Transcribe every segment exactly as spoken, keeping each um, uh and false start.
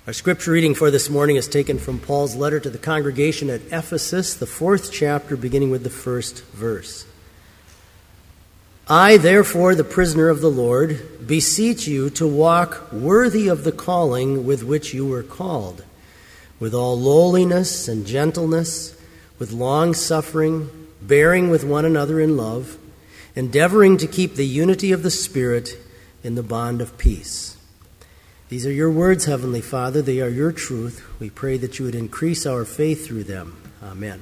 Our scripture reading for this morning is taken from Paul's letter to the congregation at Ephesus, the fourth chapter, beginning with the first verse. I, therefore, the prisoner of the Lord, beseech you to walk worthy of the calling with which you were called, with all lowliness and gentleness, with long-suffering, bearing with one another in love, endeavoring to keep the unity of the Spirit in the bond of peace. These are your words, Heavenly Father. They are your truth. We pray that you would increase our faith through them. Amen.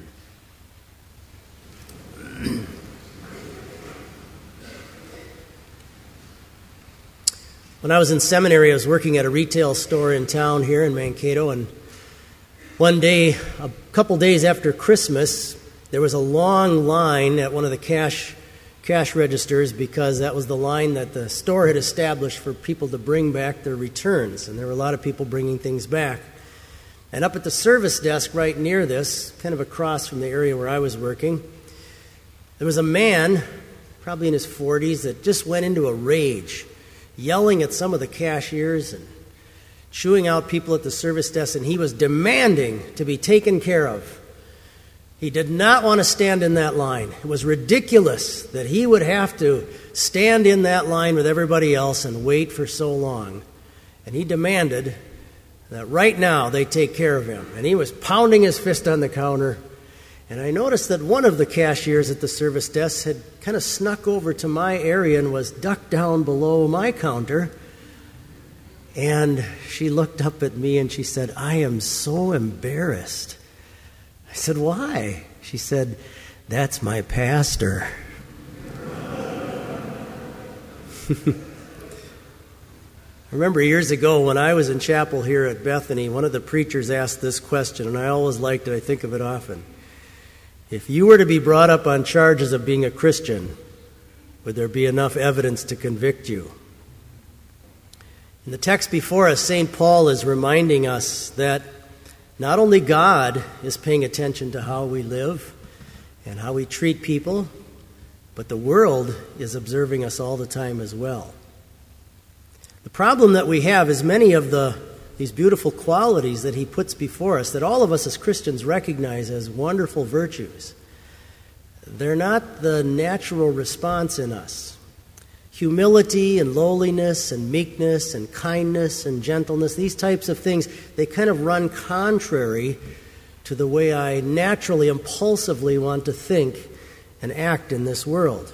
When I was in seminary, I was working at a retail store in town here in Mankato, and one day, a couple days after Christmas, there was a long line at one of the cash cash registers because that was the line that the store had established for people to bring back their returns, and there were a lot of people bringing things back. And up at the service desk right near this, kind of across from the area where I was working, there was a man, probably in his forties, that just went into a rage, yelling at some of the cashiers and chewing out people at the service desk, and he was demanding to be taken care of. He did not want to stand in that line. It was ridiculous that he would have to stand in that line with everybody else and wait for so long. And he demanded that right now they take care of him. And he was pounding his fist on the counter. And I noticed that one of the cashiers at the service desk had kind of snuck over to my area and was ducked down below my counter. And she looked up at me and she said, "I am so embarrassed." I said, "Why?" She said, "That's my pastor." I remember years ago when I was in chapel here at Bethany, one of the preachers asked this question, and I always liked it. I think of it often. If you were to be brought up on charges of being a Christian, would there be enough evidence to convict you? In the text before us, Saint Paul is reminding us that not only God is paying attention to how we live and how we treat people, but the world is observing us all the time as well. The problem that we have is many of the these beautiful qualities that he puts before us, that all of us as Christians recognize as wonderful virtues, they're not the natural response in us. Humility and lowliness and meekness and kindness and gentleness, these types of things, they kind of run contrary to the way I naturally, impulsively want to think and act in this world.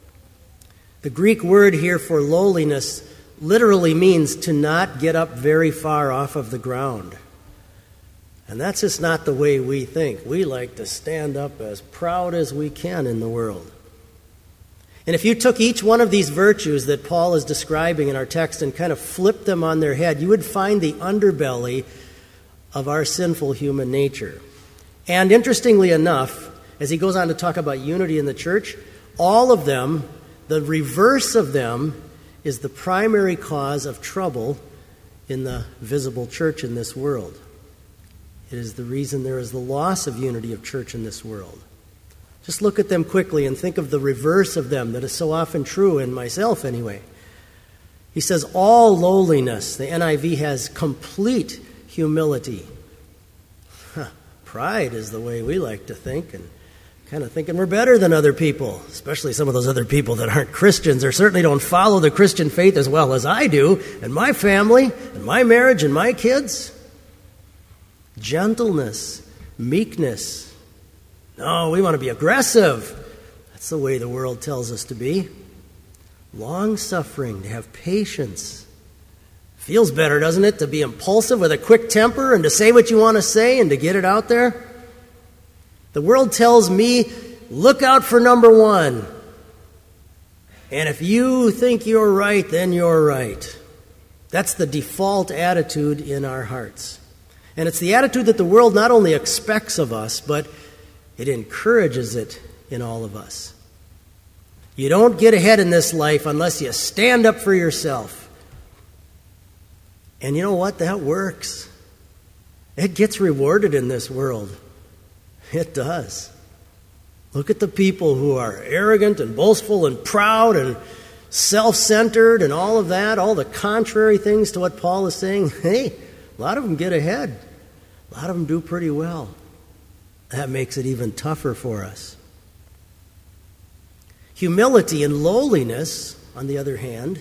The Greek word here for lowliness literally means to not get up very far off of the ground. And that's just not the way we think. We like to stand up as proud as we can in the world. And if you took each one of these virtues that Paul is describing in our text and kind of flipped them on their head, you would find the underbelly of our sinful human nature. And interestingly enough, as he goes on to talk about unity in the church, all of them, the reverse of them, is the primary cause of trouble in the visible church in this world. It is the reason there is the loss of unity of church in this world. Just look at them quickly and think of the reverse of them that is so often true in myself anyway. He says, all lowliness. The N I V has complete humility. Huh. Pride is the way we like to think, and kind of thinking we're better than other people, especially some of those other people that aren't Christians or certainly don't follow the Christian faith as well as I do, and my family, and my marriage, and my kids. Gentleness, meekness. No, we want to be aggressive. That's the way the world tells us to be. Long-suffering, to have patience. Feels better, doesn't it, to be impulsive with a quick temper and to say what you want to say and to get it out there? The world tells me, look out for number one. And if you think you're right, then you're right. That's the default attitude in our hearts. And it's the attitude that the world not only expects of us, but it encourages it in all of us. You don't get ahead in this life unless you stand up for yourself. And you know what? That works. It gets rewarded in this world. It does. Look at the people who are arrogant and boastful and proud and self-centered and all of that, all the contrary things to what Paul is saying. Hey, A lot of them get ahead. A lot of them do pretty well. That makes it even tougher for us. Humility and lowliness, on the other hand,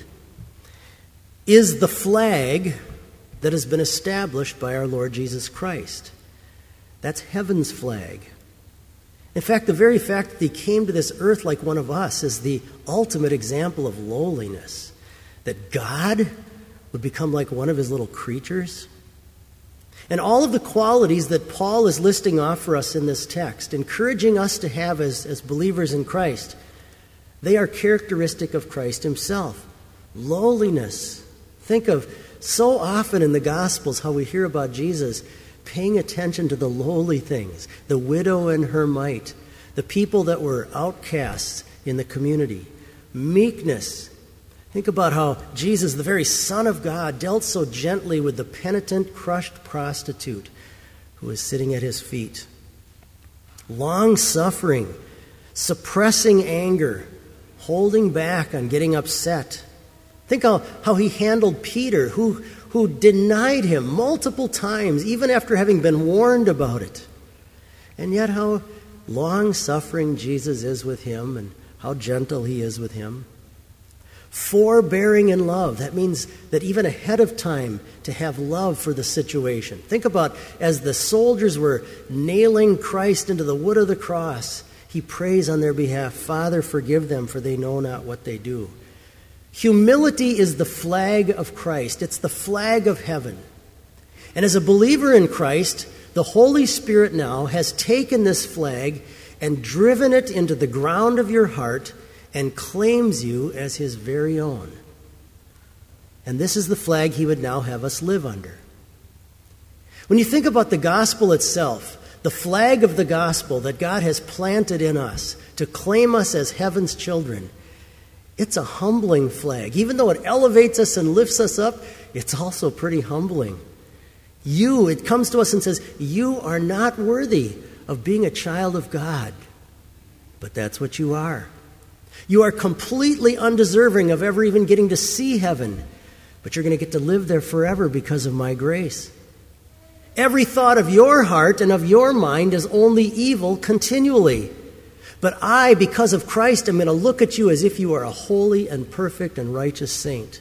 is the flag that has been established by our Lord Jesus Christ. That's heaven's flag. In fact, the very fact that he came to this earth like one of us is the ultimate example of lowliness. That God would become like one of his little creatures. And all of the qualities that Paul is listing off for us in this text, encouraging us to have as, as believers in Christ, they are characteristic of Christ himself. Lowliness. Think of so often in the Gospels how we hear about Jesus paying attention to the lowly things, the widow and her mite, the people that were outcasts in the community. Meekness. Think about how Jesus, the very Son of God, dealt so gently with the penitent, crushed prostitute who was sitting at his feet. Long-suffering, suppressing anger, holding back on getting upset. Think how, how he handled Peter, who, who denied him multiple times, even after having been warned about it. And yet how long-suffering Jesus is with him and how gentle he is with him. Forbearing in love. That means that even ahead of time to have love for the situation. Think about as the soldiers were nailing Christ into the wood of the cross, he prays on their behalf, Father, forgive them, for they know not what they do. Humility is the flag of Christ. It's the flag of heaven. And as a believer in Christ, the Holy Spirit now has taken this flag and driven it into the ground of your heart and claims you as his very own. And this is the flag he would now have us live under. When you think about the gospel itself, the flag of the gospel that God has planted in us to claim us as heaven's children, it's a humbling flag. Even though it elevates us and lifts us up, it's also pretty humbling. You, it comes to us and says, you are not worthy of being a child of God. But that's what you are. You are completely undeserving of ever even getting to see heaven, but you're going to get to live there forever because of my grace. Every thought of your heart and of your mind is only evil continually. But I, because of Christ, am going to look at you as if you are a holy and perfect and righteous saint.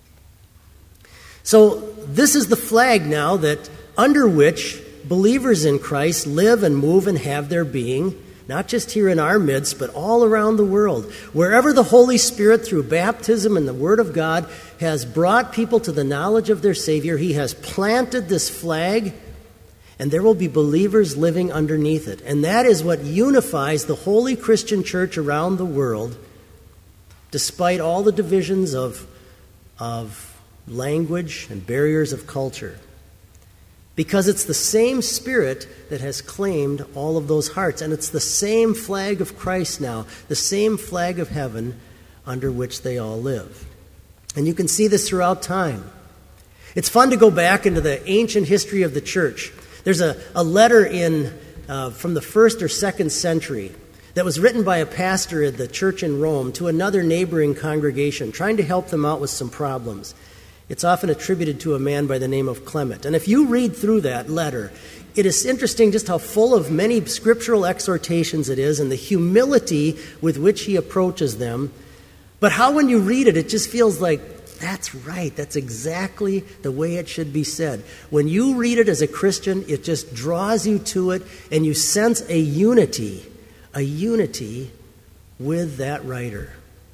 So this is the flag now that under which believers in Christ live and move and have their being, not just here in our midst, but all around the world. Wherever the Holy Spirit, through baptism and the Word of God, has brought people to the knowledge of their Savior, he has planted this flag, and there will be believers living underneath it. And that is what unifies the holy Christian church around the world, despite all the divisions of, of language and barriers of culture. Because it's the same Spirit that has claimed all of those hearts. And it's the same flag of Christ now, the same flag of heaven under which they all live. And you can see this throughout time. It's fun to go back into the ancient history of the church. There's a, a letter in uh, from the first or second century that was written by a pastor at the church in Rome to another neighboring congregation, trying to help them out with some problems. It's often attributed to a man by the name of Clement. And if you read through that letter, it is interesting just how full of many scriptural exhortations it is and the humility with which he approaches them. But how when you read it, it just feels like, that's right, that's exactly the way it should be said. When you read it as a Christian, it just draws you to it and you sense a unity, a unity with that writer.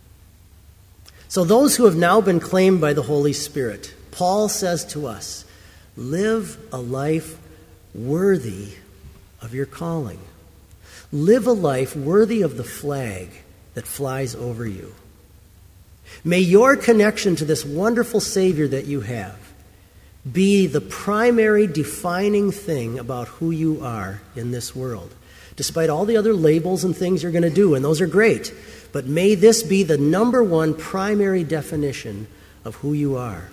So those who have now been claimed by the Holy Spirit, Paul says to us, live a life worthy of your calling. Live a life worthy of the flag that flies over you. May your connection to this wonderful Savior that you have be the primary defining thing about who you are in this world, despite all the other labels and things you're going to do, and those are great. But may this be the number one primary definition of who you are.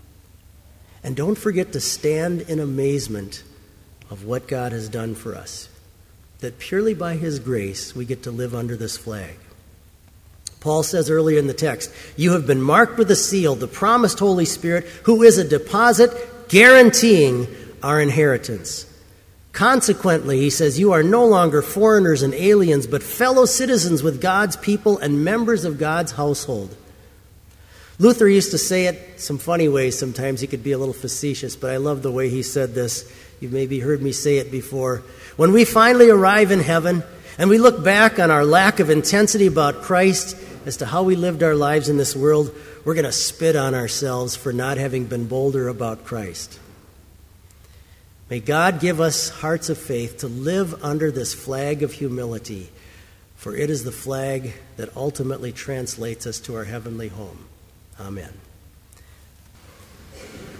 And don't forget to stand in amazement of what God has done for us, that purely by his grace we get to live under this flag. Paul says earlier in the text, you have been marked with a seal, the promised Holy Spirit, who is a deposit guaranteeing our inheritance. Consequently, he says, you are no longer foreigners and aliens, but fellow citizens with God's people and members of God's household. Luther used to say it some funny ways sometimes. He could be a little facetious, but I love the way he said this. You've maybe heard me say it before. When we finally arrive in heaven and we look back on our lack of intensity about Christ as to how we lived our lives in this world, we're going to spit on ourselves for not having been bolder about Christ. May God give us hearts of faith to live under this flag of humility, for it is the flag that ultimately translates us to our heavenly home. Amen.